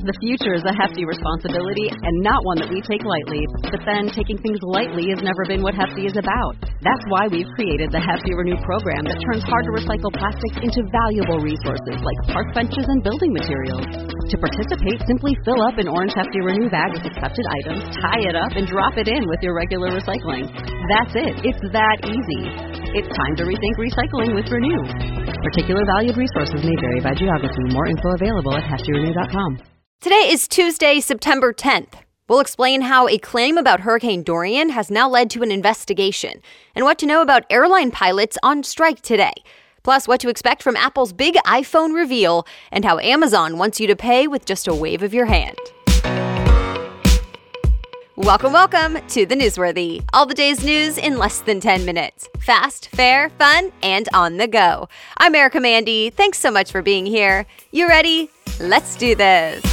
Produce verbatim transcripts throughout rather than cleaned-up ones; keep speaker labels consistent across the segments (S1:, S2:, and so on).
S1: The future is a hefty responsibility and not one that we take lightly. But then, taking things lightly has never been what Hefty is about. That's why we've created the Hefty Renew program that turns hard-to-recycle plastics into valuable resources like park benches and building materials. To participate, simply fill up an orange Hefty Renew bag with accepted items, tie it up, and drop it in with your regular recycling. That's it. It's that easy. It's time to rethink recycling with Renew. Particular valued resources may vary by geography. More info available at hefty renew dot com.
S2: Today is Tuesday, September tenth. We'll explain how a claim about Hurricane Dorian has now led to an investigation, and what to know about airline pilots on strike today. Plus, what to expect from Apple's big iPhone reveal, and how Amazon wants you to pay with just a wave of your hand. Welcome, welcome to the Newsworthy. All the day's news in less than ten minutes. Fast, fair, fun, and on the go. I'm Erica Mandy. Thanks so much for being here. You ready? Let's do this.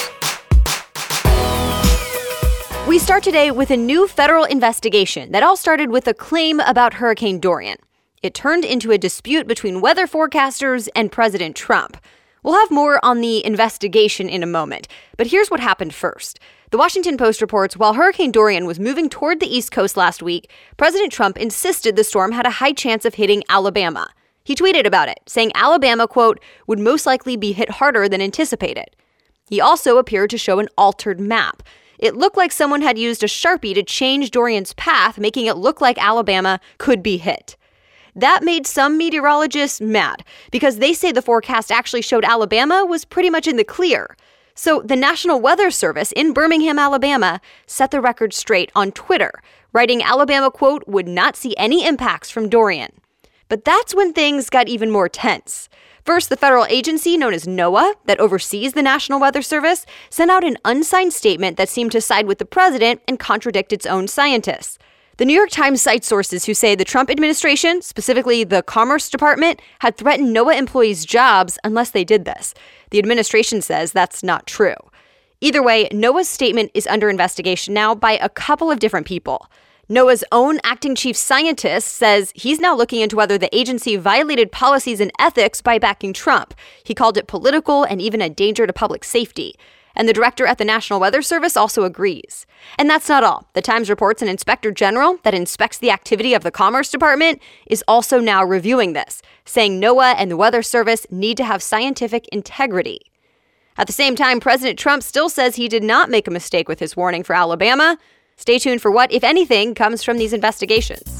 S2: We start today with a new federal investigation that all started with a claim about Hurricane Dorian. It turned into a dispute between weather forecasters and President Trump. We'll have more on the investigation in a moment, but here's what happened first. The Washington Post reports while Hurricane Dorian was moving toward the East Coast last week, President Trump insisted the storm had a high chance of hitting Alabama. He tweeted about it, saying Alabama, quote, would most likely be hit harder than anticipated. He also appeared to show an altered map. It looked like someone had used a Sharpie to change Dorian's path, making it look like Alabama could be hit. That made some meteorologists mad, because they say the forecast actually showed Alabama was pretty much in the clear. So the National Weather Service in Birmingham, Alabama, set the record straight on Twitter, writing Alabama, quote, would not see any impacts from Dorian. But that's when things got even more tense. First, the federal agency known as NOAA, that oversees the National Weather Service, sent out an unsigned statement that seemed to side with the president and contradict its own scientists. The New York Times cites sources who say the Trump administration, specifically the Commerce Department, had threatened NOAA employees' jobs unless they did this. The administration says that's not true. Either way, NOAA's statement is under investigation now by a couple of different people. NOAA's own acting chief scientist says he's now looking into whether the agency violated policies and ethics by backing Trump. He called it political and even a danger to public safety. And the director at the National Weather Service also agrees. And that's not all. The Times reports an inspector general that inspects the activity of the Commerce Department is also now reviewing this, saying NOAA and the Weather Service need to have scientific integrity. At the same time, President Trump still says he did not make a mistake with his warning for Alabama. Stay tuned for what, if anything, comes from these investigations.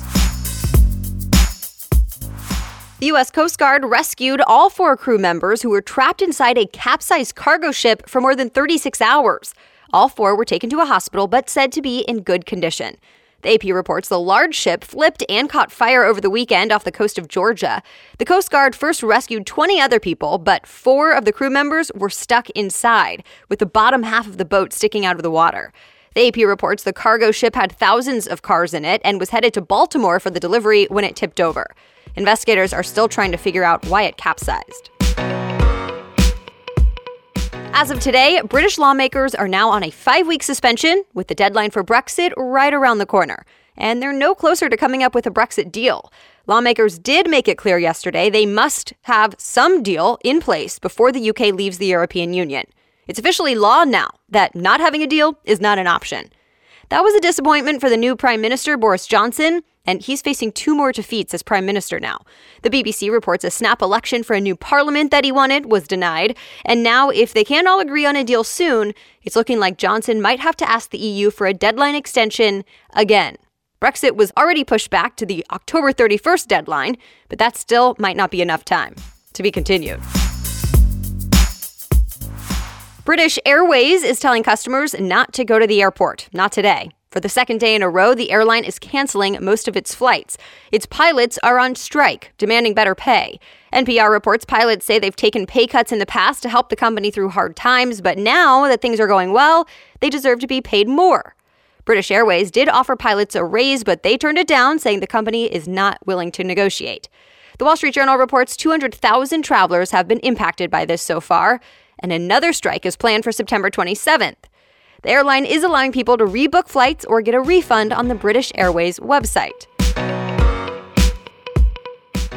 S2: The U S Coast Guard rescued all four crew members who were trapped inside a capsized cargo ship for more than thirty-six hours. All four were taken to a hospital but said to be in good condition. The A P reports the large ship flipped and caught fire over the weekend off the coast of Georgia. The Coast Guard first rescued twenty other people, but four of the crew members were stuck inside, with the bottom half of the boat sticking out of the water. The A P reports the cargo ship had thousands of cars in it and was headed to Baltimore for the delivery when it tipped over. Investigators are still trying to figure out why it capsized. As of today, British lawmakers are now on a five-week suspension, with the deadline for Brexit right around the corner. And they're no closer to coming up with a Brexit deal. Lawmakers did make it clear yesterday they must have some deal in place before the U K leaves the European Union. It's officially law now that not having a deal is not an option. That was a disappointment for the new Prime Minister, Boris Johnson, and he's facing two more defeats as Prime Minister now. The B B C reports a snap election for a new parliament that he wanted was denied, and now if they can't all agree on a deal soon, it's looking like Johnson might have to ask the E U for a deadline extension again. Brexit was already pushed back to the October thirty-first deadline, but that still might not be enough time. To be continued. British Airways is telling customers not to go to the airport, not today. For the second day in a row, the airline is canceling most of its flights. Its pilots are on strike, demanding better pay. N P R reports pilots say they've taken pay cuts in the past to help the company through hard times, but now that things are going well, they deserve to be paid more. British Airways did offer pilots a raise, but they turned it down, saying the company is not willing to negotiate. The Wall Street Journal reports two hundred thousand travelers have been impacted by this so far, and another strike is planned for September twenty-seventh. The airline is allowing people to rebook flights or get a refund on the British Airways website.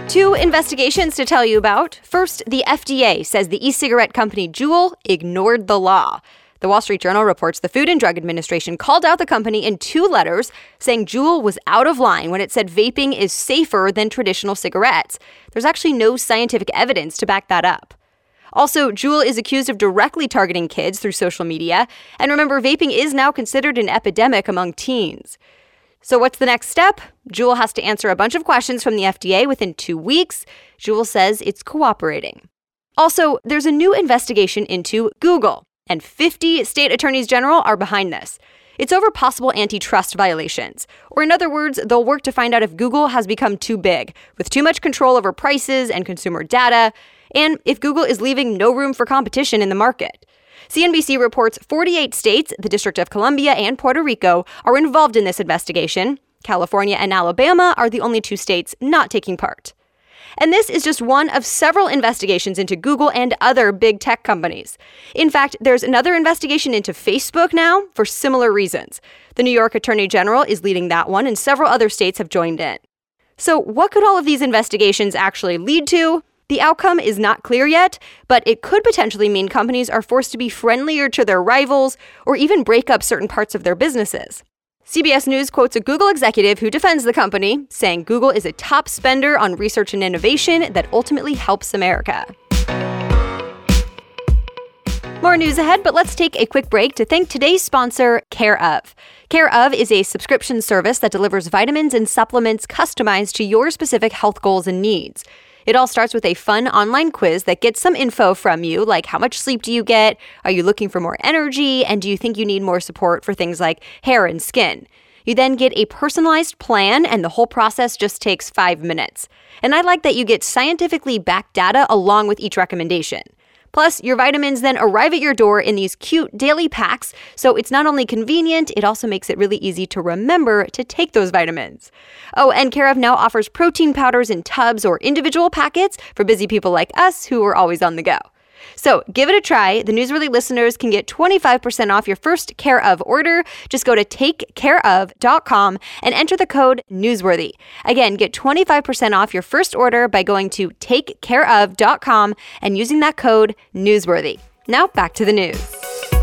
S2: Two investigations to tell you about. First, the F D A says the e-cigarette company Juul ignored the law. The Wall Street Journal reports the Food and Drug Administration called out the company in two letters, saying Juul was out of line when it said vaping is safer than traditional cigarettes. There's actually no scientific evidence to back that up. Also, Juul is accused of directly targeting kids through social media. And remember, vaping is now considered an epidemic among teens. So what's the next step? Juul has to answer a bunch of questions from the F D A within two weeks. Juul says it's cooperating. Also, there's a new investigation into Google, and fifty state attorneys general are behind this. It's over possible antitrust violations. Or in other words, they'll work to find out if Google has become too big, with too much control over prices and consumer data, and if Google is leaving no room for competition in the market. C N B C reports forty-eight states, the District of Columbia, and Puerto Rico are involved in this investigation. California and Alabama are the only two states not taking part. And this is just one of several investigations into Google and other big tech companies. In fact, there's another investigation into Facebook now for similar reasons. The New York Attorney General is leading that one, and several other states have joined in. So what could all of these investigations actually lead to? The outcome is not clear yet, but it could potentially mean companies are forced to be friendlier to their rivals or even break up certain parts of their businesses. C B S News quotes a Google executive who defends the company, saying Google is a top spender on research and innovation that ultimately helps America. More news ahead, but let's take a quick break to thank today's sponsor, Care of. Care of is a subscription service that delivers vitamins and supplements customized to your specific health goals and needs. It all starts with a fun online quiz that gets some info from you, like how much sleep do you get, are you looking for more energy, and do you think you need more support for things like hair and skin? You then get a personalized plan, and the whole process just takes five minutes. And I like that you get scientifically backed data along with each recommendation. Plus, your vitamins then arrive at your door in these cute daily packs, so it's not only convenient, it also makes it really easy to remember to take those vitamins. Oh, and Care of now offers protein powders in tubs or individual packets for busy people like us who are always on the go. So give it a try. The Newsworthy listeners can get twenty-five percent off your first Care of order. Just go to take care of dot com and enter the code Newsworthy. Again, get twenty-five percent off your first order by going to take care of dot com and using that code Newsworthy. Now back to the news.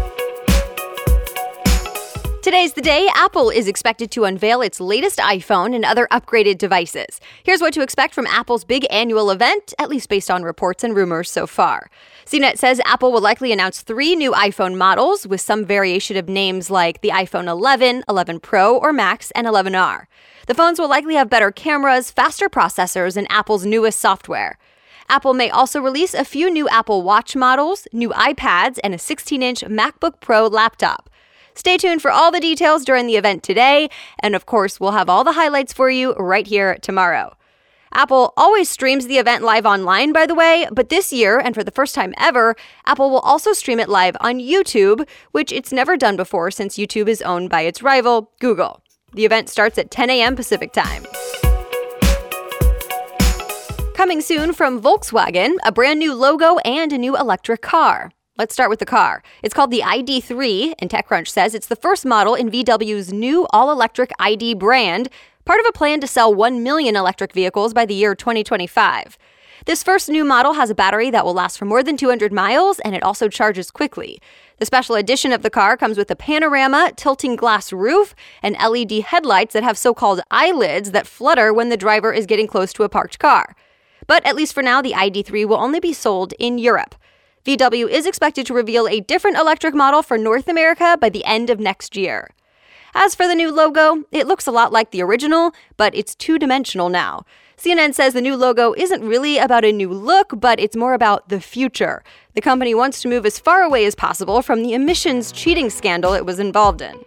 S2: Today's the day Apple is expected to unveil its latest iPhone and other upgraded devices. Here's what to expect from Apple's big annual event, at least based on reports and rumors so far. C net says Apple will likely announce three new iPhone models with some variation of names like the iPhone eleven, eleven Pro or Max, and eleven R. The phones will likely have better cameras, faster processors, and Apple's newest software. Apple may also release a few new Apple Watch models, new iPads, and a sixteen-inch MacBook Pro laptop. Stay tuned for all the details during the event today, and of course, we'll have all the highlights for you right here tomorrow. Apple always streams the event live online, by the way, but this year, and for the first time ever, Apple will also stream it live on YouTube, which it's never done before since YouTube is owned by its rival, Google. The event starts at ten a.m. Pacific time. Coming soon from Volkswagen, a brand new logo and a new electric car. Let's start with the car. It's called the I D three, and TechCrunch says it's the first model in V W's new all-electric I D brand, part of a plan to sell one million electric vehicles by the year twenty twenty-five. This first new model has a battery that will last for more than two hundred miles, and it also charges quickly. The special edition of the car comes with a panorama, tilting glass roof, and L E D headlights that have so-called eyelids that flutter when the driver is getting close to a parked car. But at least for now, the I D three will only be sold in Europe. V W is expected to reveal a different electric model for North America by the end of next year. As for the new logo, it looks a lot like the original, but it's two-dimensional now. C N N says the new logo isn't really about a new look, but it's more about the future. The company wants to move as far away as possible from the emissions cheating scandal it was involved in.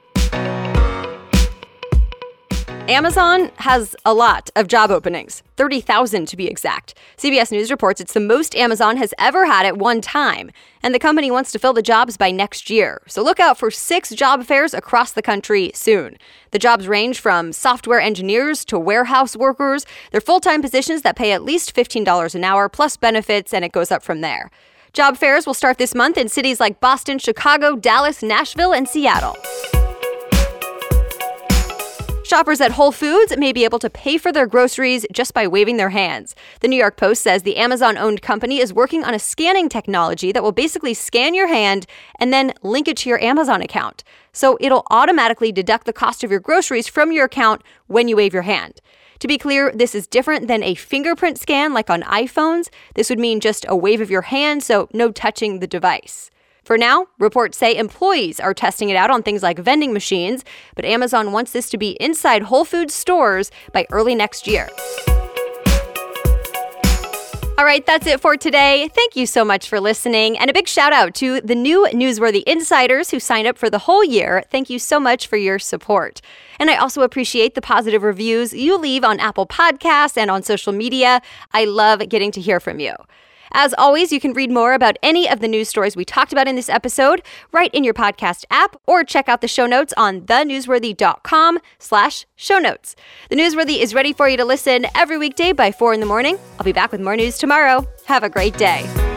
S2: Amazon has a lot of job openings, thirty thousand to be exact. C B S News reports it's the most Amazon has ever had at one time, and the company wants to fill the jobs by next year. So look out for six job fairs across the country soon. The jobs range from software engineers to warehouse workers. They're full-time positions that pay at least fifteen dollars an hour plus benefits, and it goes up from there. Job fairs will start this month in cities like Boston, Chicago, Dallas, Nashville, and Seattle. Shoppers at Whole Foods may be able to pay for their groceries just by waving their hands. The New York Post says the Amazon-owned company is working on a scanning technology that will basically scan your hand and then link it to your Amazon account. So it'll automatically deduct the cost of your groceries from your account when you wave your hand. To be clear, this is different than a fingerprint scan like on iPhones. This would mean just a wave of your hand, so no touching the device. For now, reports say employees are testing it out on things like vending machines, but Amazon wants this to be inside Whole Foods stores by early next year. All right, that's it for today. Thank you so much for listening. And a big shout out to the new Newsworthy Insiders who signed up for the whole year. Thank you so much for your support. And I also appreciate the positive reviews you leave on Apple Podcasts and on social media. I love getting to hear from you. As always, you can read more about any of the news stories we talked about in this episode right in your podcast app, or check out the show notes on thenewsworthy.com slash show notes. The Newsworthy is ready for you to listen every weekday by four in the morning. I'll be back with more news tomorrow. Have a great day.